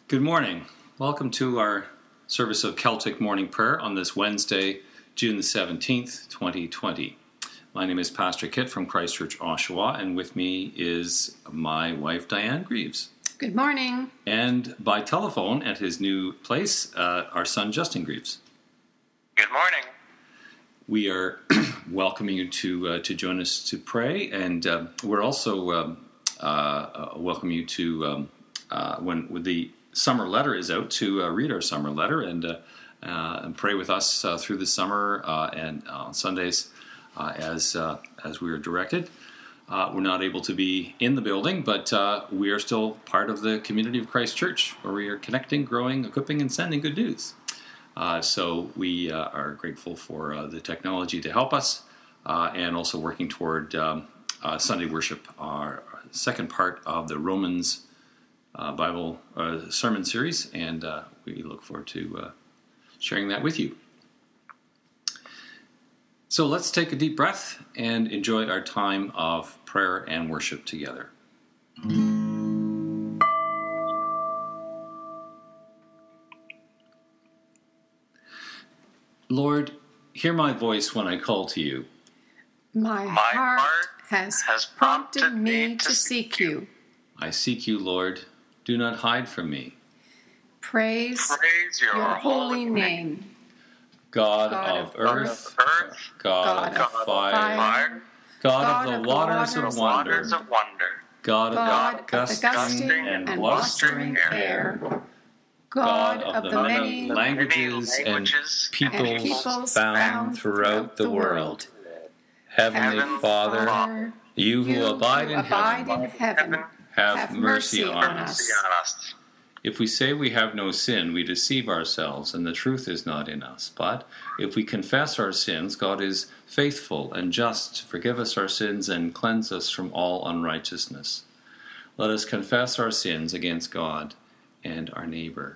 Good morning. Welcome to our service of Celtic Morning Prayer on this Wednesday, June the 17th, 2020. My name is Pastor Kit from Christchurch, Oshawa, and with me is my wife, Diane Greaves. Good morning. And by telephone at his new place, our son, Justin Greaves. Good morning. We are welcoming you to join us to pray, and we're also welcoming you to, when the summer letter is out, to read our summer letter and pray with us through the summer and on Sundays as we are directed. We're not able to be in the building, but we are still part of the community of Christ Church, where we are connecting, growing, equipping, and sending good news. So we are grateful for the technology to help us, and also working toward Sunday worship, our second part of the Romans Bible sermon series, and we look forward to sharing that with you. So let's take a deep breath and enjoy our time of prayer and worship together. Lord, hear my voice when I call to you. My heart has prompted me to seek you. I seek you, Lord. Do not hide from me. Praise your holy name. God of earth, God of fire, God of the waters of wonder, God of the gusting and blustering air, God of the many languages and peoples found throughout the world. Heavenly Father, you who abide in heaven, have mercy on us. If we say we have no sin, we deceive ourselves, and the truth is not in us. But if we confess our sins, God is faithful and just to forgive us our sins and cleanse us from all unrighteousness. Let us confess our sins against God and our neighbor.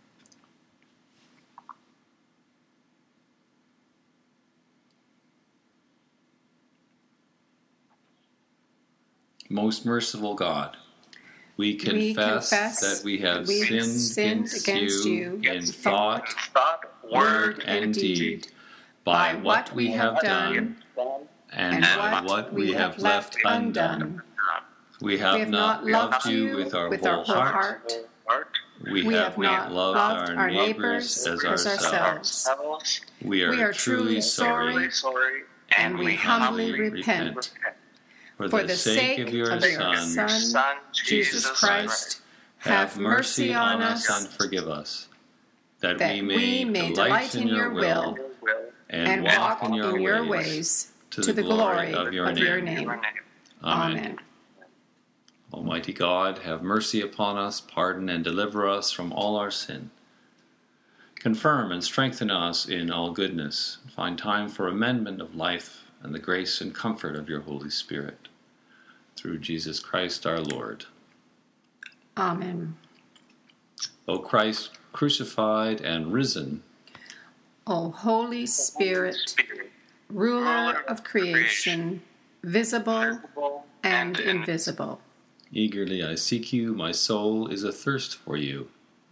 Most merciful God, we confess that we have sinned against you in thought, word, and deed, by what we have done and by what we have left undone. We have not loved you with our whole heart. We have not loved our neighbors as ourselves. We are truly sorry, and we humbly repent. For the sake of your Son, Jesus Christ, have mercy on us and forgive us, that we may delight in your will and walk in your ways to the glory of your name. Amen. Almighty God, have mercy upon us, pardon and deliver us from all our sin. Confirm and strengthen us in all goodness, and find time for amendment of life and the grace and comfort of your Holy Spirit. Through Jesus Christ our Lord. Amen. O Christ, crucified and risen, O Holy Spirit, ruler of creation, visible and invisible. eagerly I seek you, my soul is athirst for you.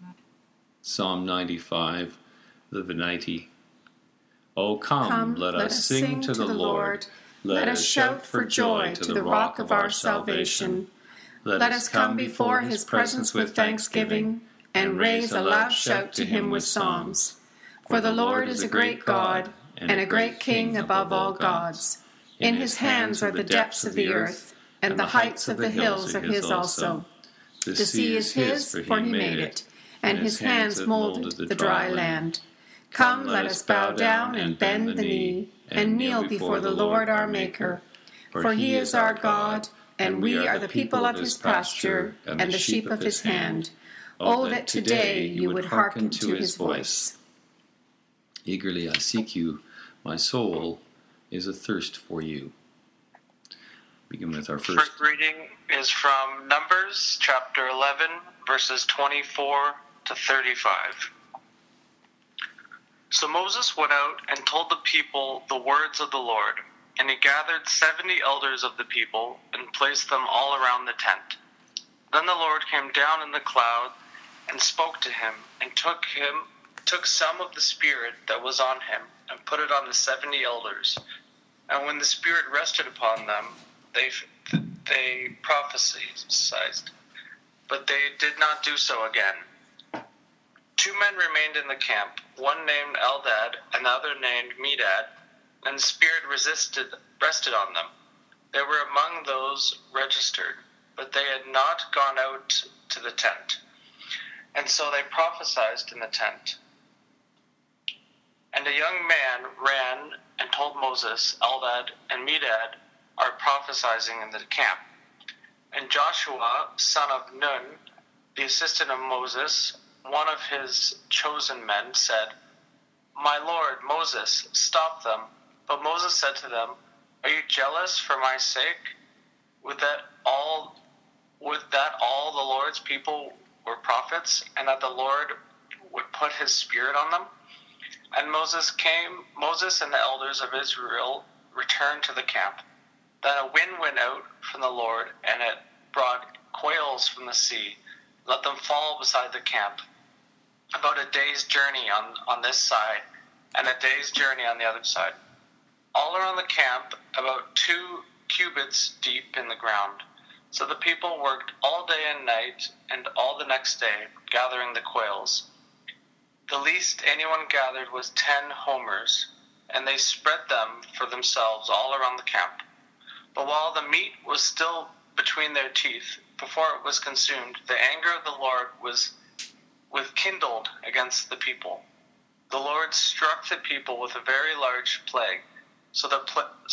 Psalm 95, the Venite. O come, let us sing to the Lord. Let us shout for joy to the rock of our salvation. Let us come before his presence with thanksgiving, and raise a loud shout to him with psalms. For the Lord is a great God, and a great King above all gods. In his hands are the depths of the earth, and the heights of the hills are his also. The sea is his, for he made it, and his hands molded the dry land. Come, let us bow down and bend the knee, and kneel before the Lord our Maker. For he is our God, and we are the people of his pasture, and the sheep of his hand. Oh, that today you would hearken to his voice. Eagerly I seek you, my soul is athirst for you. Begin with our first reading is from Numbers chapter 11, verses 24 to 35. So Moses went out and told the people the words of the Lord, and he gathered 70 elders of the people and placed them all around the tent. Then the Lord came down in the cloud and spoke to him, and took some of the Spirit that was on him, and put it on the 70 elders. And when the Spirit rested upon them, they prophesied, but they did not do so again. 2 men remained in the camp, one named Eldad, and the other named Medad, and the Spirit rested on them. They were among those registered, but they had not gone out to the tent. And so they prophesied in the tent. And a young man ran and told Moses, Eldad and Medad are prophesying in the camp. And Joshua, son of Nun, the assistant of Moses, one of his chosen men, said, My lord, Moses, stop them. But Moses said to them, Are you jealous for my sake? Would that all the Lord's people were prophets, and that the Lord would put his Spirit on them? And Moses and the elders of Israel returned to the camp. Then a wind went out from the Lord, and it brought quails from the sea, let them fall beside the camp, about a day's journey on this side, and a day's journey on the other side. All around the camp, about 2 cubits deep in the ground. So the people worked all day and night, and all the next day, gathering the quails. The least anyone gathered was 10 homers, and they spread them for themselves all around the camp. But while the meat was still between their teeth, before it was consumed, the anger of the Lord was kindled against the people. The Lord struck the people with a very large plague, so that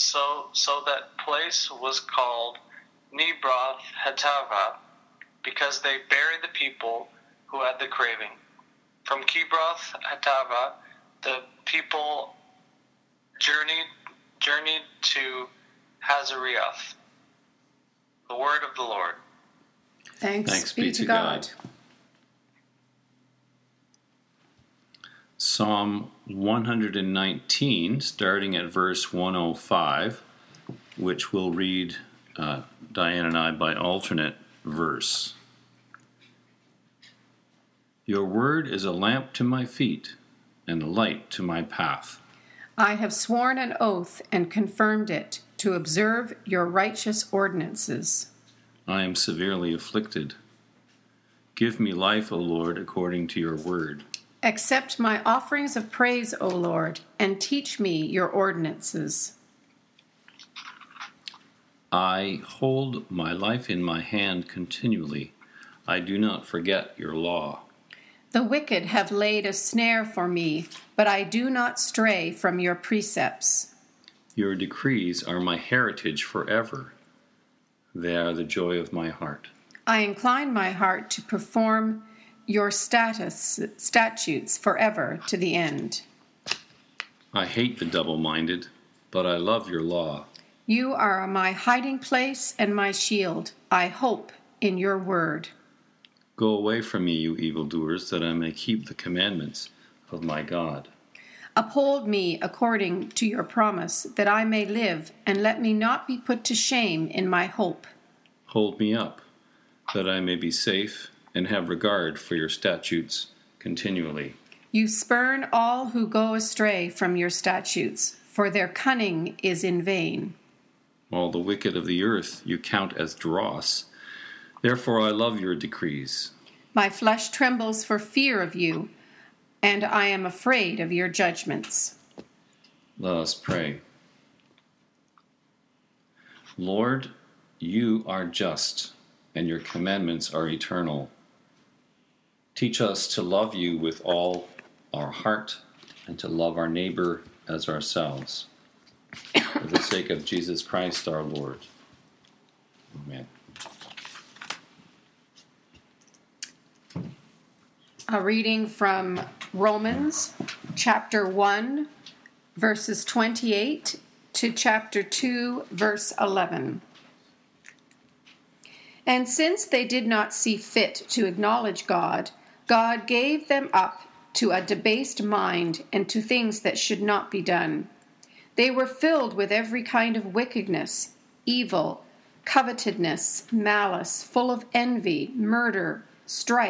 place was called Nebroth Hatava, because they buried the people who had the craving. From Kibroth Hatava, the people journeyed to Hazarioth. The word of the Lord. Thanks be to God. Psalm 119, starting at verse 105, which we'll read, Diane and I, by alternate verse. Your word is a lamp to my feet and a light to my path. I have sworn an oath and confirmed it, to observe your righteous ordinances. I am severely afflicted. Give me life, O Lord, according to your word. Accept my offerings of praise, O Lord, and teach me your ordinances. I hold my life in my hand continually. I do not forget your law. The wicked have laid a snare for me, but I do not stray from your precepts. Your decrees are my heritage forever. They are the joy of my heart. I incline my heart to perform your statutes forever to the end. I hate the double-minded, but I love your law. You are my hiding place and my shield. I hope in your word. Go away from me, you evildoers, that I may keep the commandments of my God. Uphold me according to your promise, that I may live, and let me not be put to shame in my hope. Hold me up, that I may be safe and have regard for your statutes continually. You spurn all who go astray from your statutes, for their cunning is in vain. All the wicked of the earth you count as dross. Therefore I love your decrees. My flesh trembles for fear of you, and I am afraid of your judgments. Let us pray. Lord, you are just, and your commandments are eternal. Teach us to love you with all our heart, and to love our neighbor as ourselves. For the sake of Jesus Christ our Lord. Amen. A reading from Romans chapter 1, verses 28 to chapter 2, verse 11. And since they did not see fit to acknowledge God, God gave them up to a debased mind and to things that should not be done. They were filled with every kind of wickedness, evil, covetousness, malice, full of envy, murder, strife,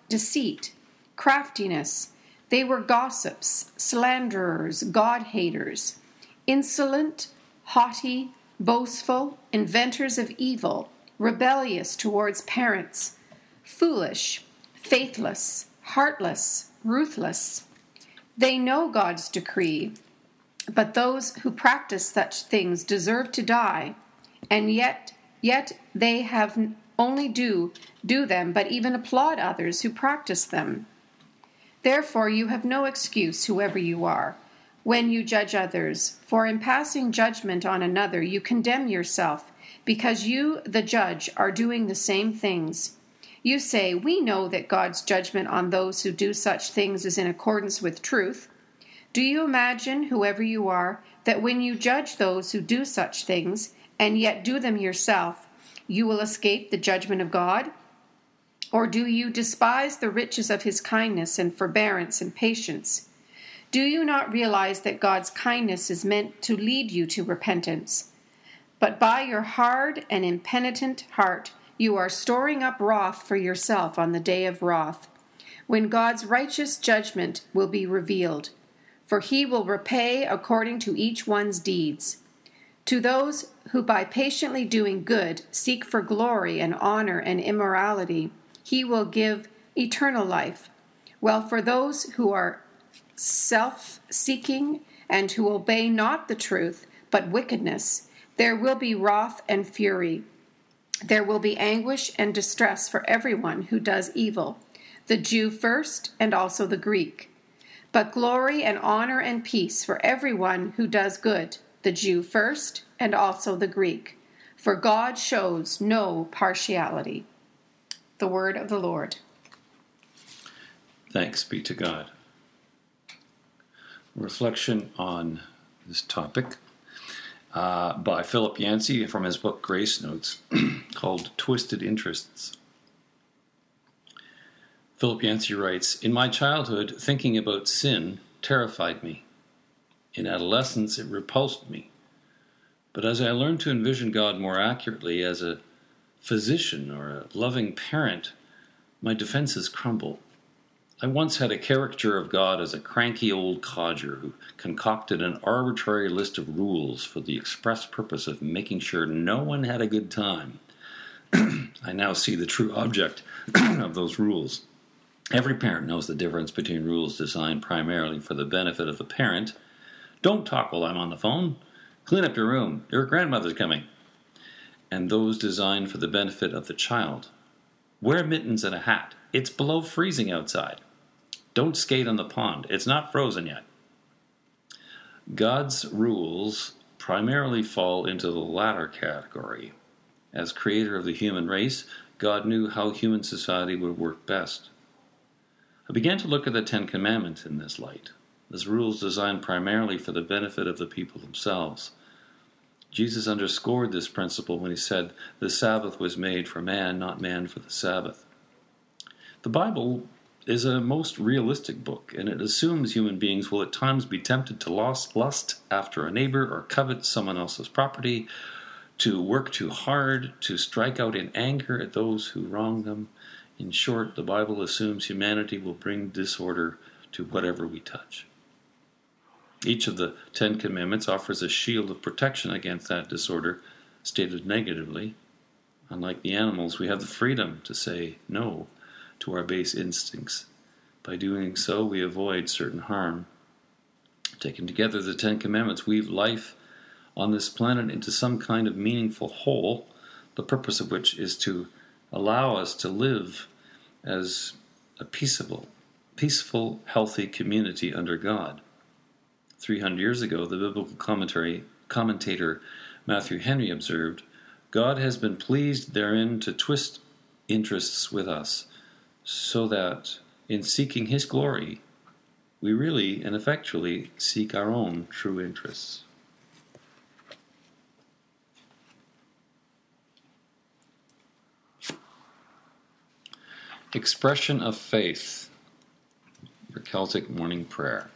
deceit, craftiness. They were gossips, slanderers, God-haters, insolent, haughty, boastful, inventors of evil, rebellious towards parents, foolish, faithless, heartless, ruthless. They know God's decree, but those who practice such things deserve to die, and yet they have only do them, but even applaud others who practice them. Therefore you have no excuse, whoever you are, when you judge others, for in passing judgment on another you condemn yourself, because you, the judge, are doing the same things. You say, "We know that God's judgment on those who do such things is in accordance with truth." Do you imagine, whoever you are, that when you judge those who do such things, and yet do them yourself, you will escape the judgment of God? Or do you despise the riches of his kindness and forbearance and patience? Do you not realize that God's kindness is meant to lead you to repentance? But by your hard and impenitent heart, you are storing up wrath for yourself on the day of wrath, when God's righteous judgment will be revealed. For he will repay according to each one's deeds. To those who by patiently doing good seek for glory and honor and immorality, he will give eternal life. While for those who are self-seeking and who obey not the truth, but wickedness, there will be wrath and fury. There will be anguish and distress for everyone who does evil, the Jew first and also the Greek. But glory and honor and peace for everyone who does good, the Jew first and also the Greek. For God shows no partiality. The word of the Lord. Thanks be to God. Reflection on this topic by Philip Yancey from his book Grace Notes called Twisted Interests. Philip Yancey writes, "In my childhood, thinking about sin terrified me. In adolescence, it repulsed me. But as I learned to envision God more accurately as a physician or a loving parent, my defenses crumble. I once had a caricature of God as a cranky old codger who concocted an arbitrary list of rules for the express purpose of making sure no one had a good time. I now see the true object of those rules. Every parent knows the difference between rules designed primarily for the benefit of the parent. Don't talk while I'm on the phone. Clean up your room. Your grandmother's coming. And those designed for the benefit of the child. Wear mittens and a hat. It's below freezing outside. Don't skate on the pond. It's not frozen yet. God's rules primarily fall into the latter category. As creator of the human race, God knew how human society would work best. I began to look at the Ten Commandments in this light, as rules designed primarily for the benefit of the people themselves. Jesus underscored this principle when he said, "The Sabbath was made for man, not man for the Sabbath." The Bible is a most realistic book, and it assumes human beings will at times be tempted to lust after a neighbor or covet someone else's property, to work too hard, to strike out in anger at those who wrong them. In short, the Bible assumes humanity will bring disorder to whatever we touch. Each of the Ten Commandments offers a shield of protection against that disorder, stated negatively. Unlike the animals, we have the freedom to say no to our base instincts. By doing so, we avoid certain harm. Taken together, the Ten Commandments weave life on this planet into some kind of meaningful whole, the purpose of which is to allow us to live as a peaceful, healthy community under God. 300 years ago, the biblical commentator Matthew Henry observed, "God has been pleased therein to twist interests with us, so that in seeking his glory, we really and effectually seek our own true interests." Expression of faith. Your Celtic morning prayer.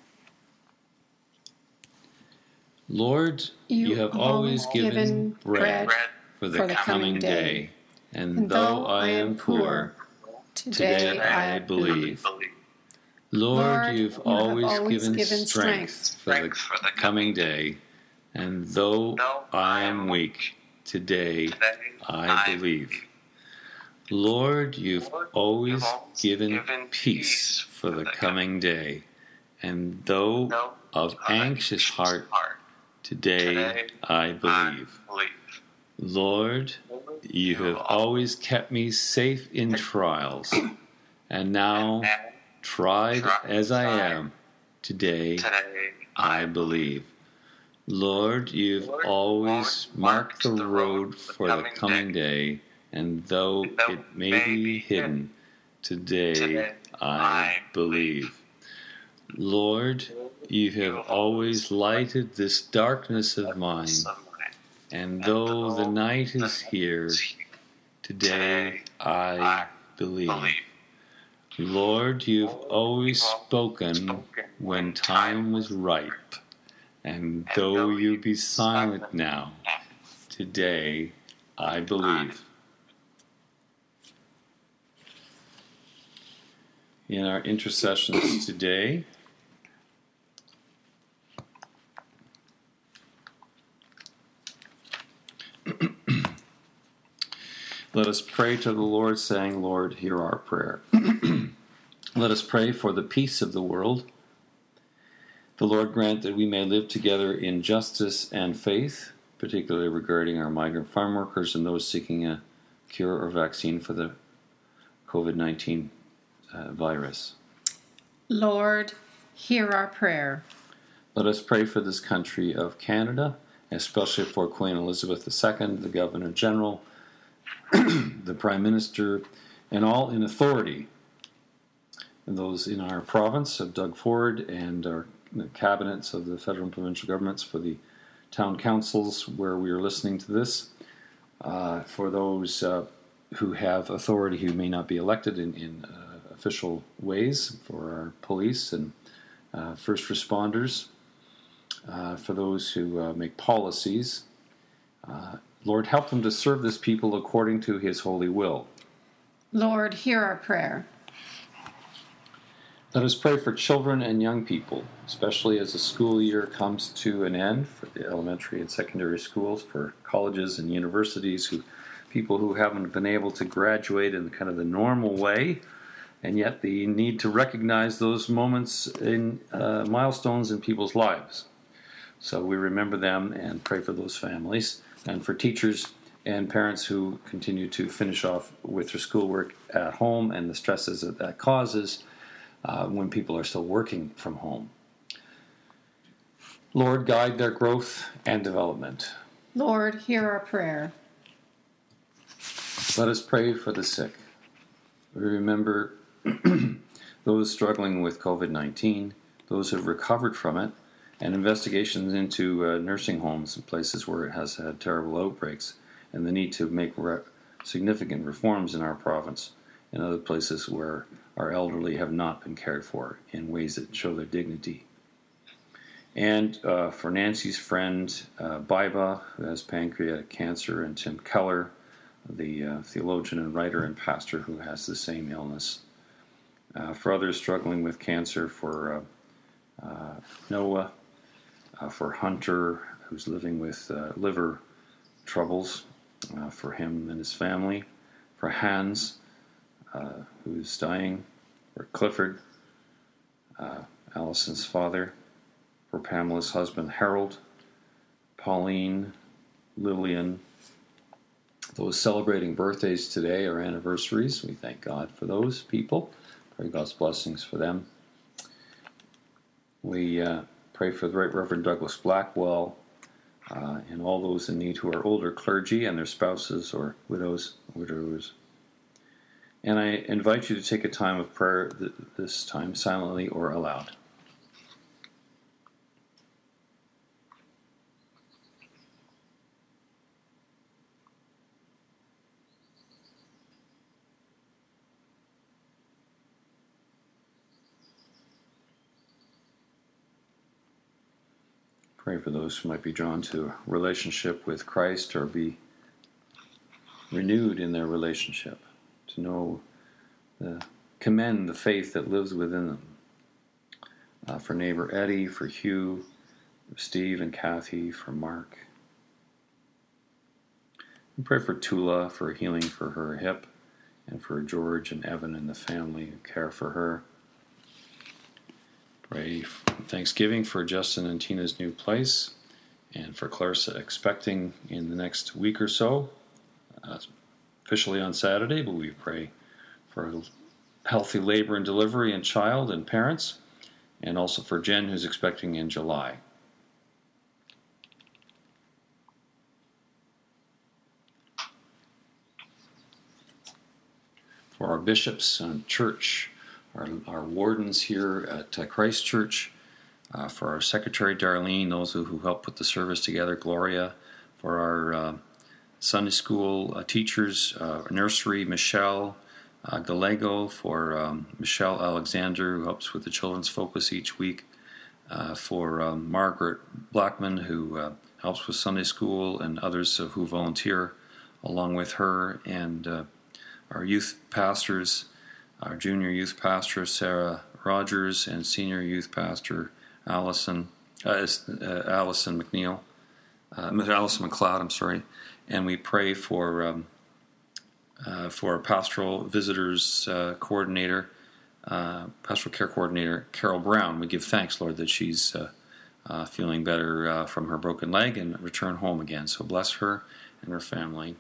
Lord, you have always given bread for the coming day, and though I am poor, Today I believe. Lord, you've always given strength for the coming day, and though I am weak, today I believe. Lord, you've always given peace for the coming day, and though of anxious heart, today I believe. Lord, you have always kept me safe in trials, and now, tried as I am, today I believe. Lord, you've always marked the road for the coming day, and though it may be hidden, today I believe. Lord, you have always lighted this darkness of mine, and though the night is here, today I believe. Lord, you've always spoken when time was ripe, and though you be silent now, today I believe. In our intercessions today, let us pray to the Lord, saying, Lord, hear our prayer. Let us pray for the peace of the world. The Lord grant that we may live together in justice and faith, particularly regarding our migrant farm workers and those seeking a cure or vaccine for the COVID-19 virus. Lord, hear our prayer. Let us pray for this country of Canada, especially for Queen Elizabeth II, the Governor General, the Prime Minister, and all in authority, and those in our province of Doug Ford, and the cabinets of the federal and provincial governments, for the town councils where we are listening to this, for those who have authority who may not be elected in official ways, for our police and first responders, for those who make policies. Lord, help them to serve this people according to his holy will. Lord, hear our prayer. Let us pray for children and young people, especially as the school year comes to an end for the elementary and secondary schools, for colleges and universities, people who haven't been able to graduate in kind of the normal way, and yet the need to recognize those moments in milestones in people's lives. So we remember them and pray for those families, and for teachers and parents who continue to finish off with their schoolwork at home and the stresses that causes when people are still working from home. Lord, guide their growth and development. Lord, hear our prayer. Let us pray for the sick. We remember those struggling with COVID-19, those who have recovered from it, and investigations into nursing homes and places where it has had terrible outbreaks, and the need to make significant reforms in our province and other places where our elderly have not been cared for in ways that show their dignity. And for Nancy's friend, Biba, who has pancreatic cancer, and Tim Keller, the theologian and writer and pastor who has the same illness. For others struggling with cancer, for Noah, for Hunter, who's living with liver troubles, for him and his family, for Hans, who's dying, for Clifford, Allison's father, for Pamela's husband Harold, Pauline, Lillian, those celebrating birthdays today or anniversaries. We thank God for those people. Pray God's blessings for them. We pray for the Right Reverend Douglas Blackwell and all those in need who are older clergy and their spouses or widowers. And I invite you to take a time of prayer this time, silently or aloud. Pray for those who might be drawn to a relationship with Christ or be renewed in their relationship, to know commend the faith that lives within them. For neighbor Eddie, for Hugh, for Steve and Kathy, for Mark. And pray for Tula for healing for her hip, and for George and Evan and the family who care for her. Pray for Thanksgiving for Justin and Tina's new place, and for Clarissa expecting in the next week or so, officially on Saturday, but we pray for healthy labor and delivery and child and parents, and also for Jen, who's expecting in July. For our bishops and church, our wardens here at Christ Church, for our secretary Darlene, those who helped put the service together, Gloria, for our Sunday school teachers, nursery, Michelle Gallego, for Michelle Alexander, who helps with the children's focus each week, for Margaret Blackman, who helps with Sunday school, and others who volunteer along with her, and our youth pastors, our junior youth pastor, Sarah Rogers, and senior youth pastor, Allison McLeod, and we pray for pastoral visitors coordinator, pastoral care coordinator, Carol Brown. We give thanks, Lord, that she's feeling better from her broken leg and return home again. So bless her and her family.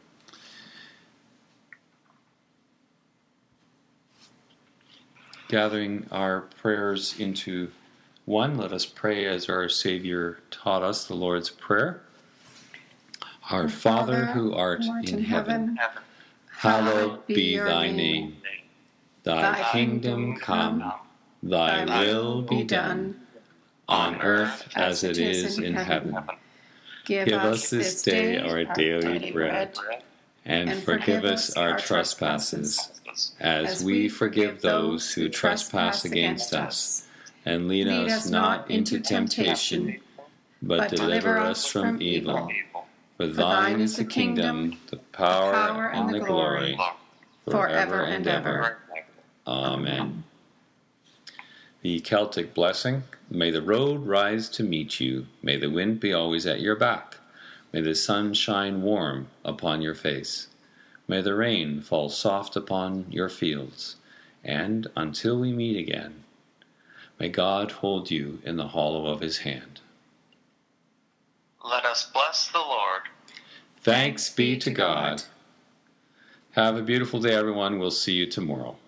Gathering our prayers into one, let us pray as our Savior taught us the Lord's Prayer. Our Father, who art in heaven, hallowed be thy name. Thy kingdom come, thy will be done, on earth as it is in heaven. Give us this day our daily bread, and forgive us our trespasses, as we forgive those who trespass against us. And lead us not into temptation, but deliver us from evil. For thine is the kingdom, the power, and the glory, forever and ever. Amen. The Celtic blessing. May the road rise to meet you. May the wind be always at your back. May the sun shine warm upon your face. May the rain fall soft upon your fields, and until we meet again, may God hold you in the hollow of his hand. Let us bless the Lord. Thanks be to God. Have a beautiful day, everyone. We'll see you tomorrow.